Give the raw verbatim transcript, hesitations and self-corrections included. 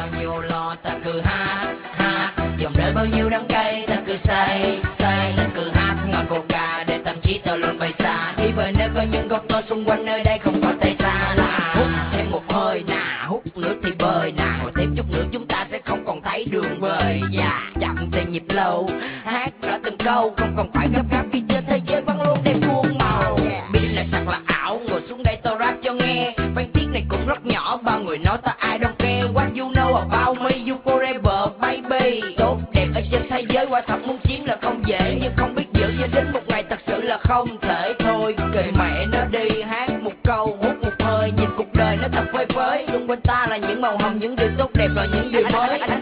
nhiêu lo ta cứ hát hát, dòng đời bao nhiêu đắng cay ta cứ say say, ta cứ hát ngọt coca để tâm trí ta luôn bay xa, đi về nơi có những góc tối xung quanh, nơi đây không có tay xa lạ. Hút thêm một hơi nà, hút nữa thì bơi nà, ngồi thêm chút nữa chúng ta sẽ không còn thấy đường về. Dạ chậm thì nhịp lâu, hát rõ từng câu, không còn phải gấp gáp khi trên thế giới vẫn luôn đem muôn màu. Pin là thật là ảo, ngồi xuống đây tao rap cho nghe, văn tiết này cũng rất nhỏ, bao người nói ta I don't care. What you know about me, you forever baby. Tốt đẹp ở trên thế giới quả thật muốn chiếm là không dễ, nhưng không biết giữ cho đến một ngày thật sự là không thể. Thôi kệ mẹ nó đi, hát một câu hút một hơi, nhìn cuộc đời nó thật phơi phới, xung quanh ta là những màu hồng, những điều tốt đẹp và những điều mới.